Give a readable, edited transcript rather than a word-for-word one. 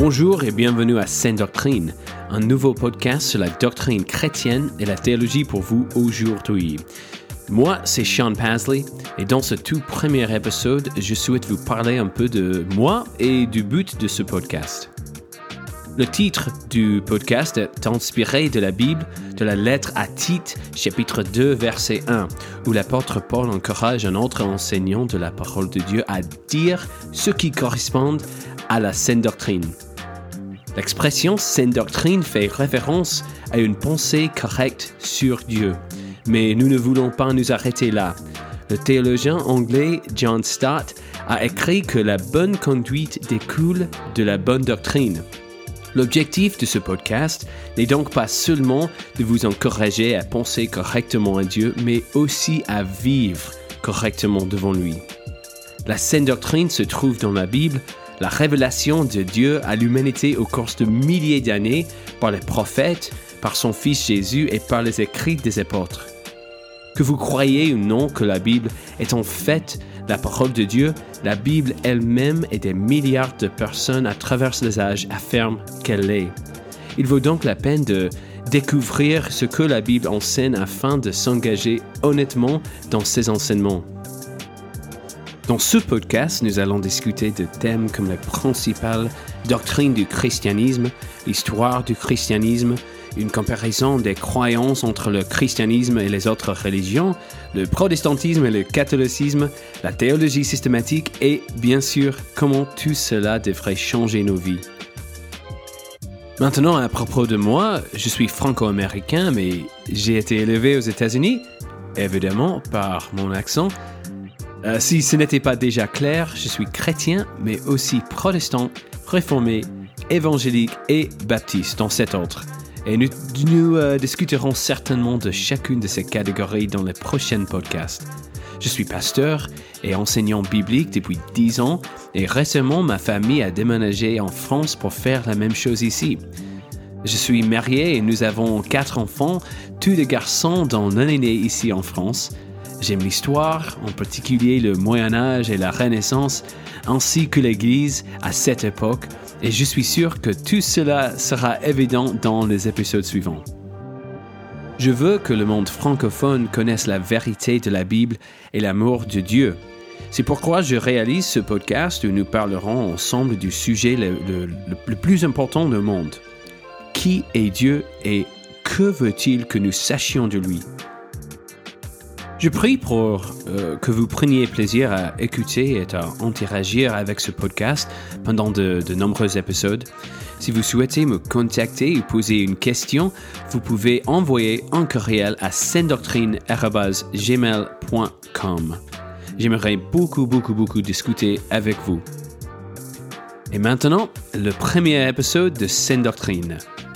Bonjour et bienvenue à Sainte Doctrine, un nouveau podcast sur la doctrine chrétienne et la théologie pour vous aujourd'hui. Moi, c'est Sean Pasley et dans ce tout premier épisode, je souhaite vous parler un peu de moi et du but de ce podcast. Le titre du podcast est inspiré de la Bible, de la lettre à Tite, chapitre 2, verset 1, où l'apôtre Paul encourage un autre enseignant de la parole de Dieu à dire ce qui correspond à la saine doctrine. L'expression saine doctrine fait référence à une pensée correcte sur Dieu, mais nous ne voulons pas nous arrêter là. Le théologien anglais John Stott a écrit que la bonne conduite découle de la bonne doctrine. L'objectif de ce podcast n'est donc pas seulement de vous encourager à penser correctement à Dieu, mais aussi à vivre correctement devant lui. La saine doctrine se trouve dans la Bible, la révélation de Dieu à l'humanité au cours de milliers d'années par les prophètes, par son Fils Jésus et par les écrits des apôtres. Que vous croyez ou non que la Bible est en fait la parole de Dieu, la Bible elle-même et des milliards de personnes à travers les âges affirment qu'elle l'est. Il vaut donc la peine de découvrir ce que la Bible enseigne afin de s'engager honnêtement dans ses enseignements. Dans ce podcast, nous allons discuter de thèmes comme les principales doctrines du christianisme, l'histoire du christianisme, une comparaison des croyances entre le christianisme et les autres religions, le protestantisme et le catholicisme, la théologie systématique et, bien sûr, comment tout cela devrait changer nos vies. Maintenant, à propos de moi, je suis franco-américain, mais j'ai été élevé aux États-Unis, évidemment, par mon accent. Si ce n'était pas déjà clair, je suis chrétien, mais aussi protestant, réformé, évangélique et baptiste, dans cet ordre. Et nous discuterons certainement de chacune de ces catégories dans les prochains podcasts. Je suis pasteur et enseignant biblique depuis 10 ans et récemment ma famille a déménagé en France pour faire la même chose ici. Je suis marié et nous avons 4 enfants, tous des garçons dont l'un est né ici en France. J'aime l'histoire, en particulier le Moyen-Âge et la Renaissance, ainsi que l'Église à cette époque, et je suis sûr que tout cela sera évident dans les épisodes suivants. Je veux que le monde francophone connaisse la vérité de la Bible et l'amour de Dieu. C'est pourquoi je réalise ce podcast où nous parlerons ensemble du sujet le plus important du monde. Qui est Dieu et que veut-il que nous sachions de lui ? Je prie pour que vous preniez plaisir à écouter et à interagir avec ce podcast pendant de nombreux épisodes. Si vous souhaitez me contacter ou poser une question, vous pouvez envoyer un courriel à saintedoctrine@gmail.com. J'aimerais beaucoup discuter avec vous. Et maintenant, le premier épisode de Sainte Doctrine.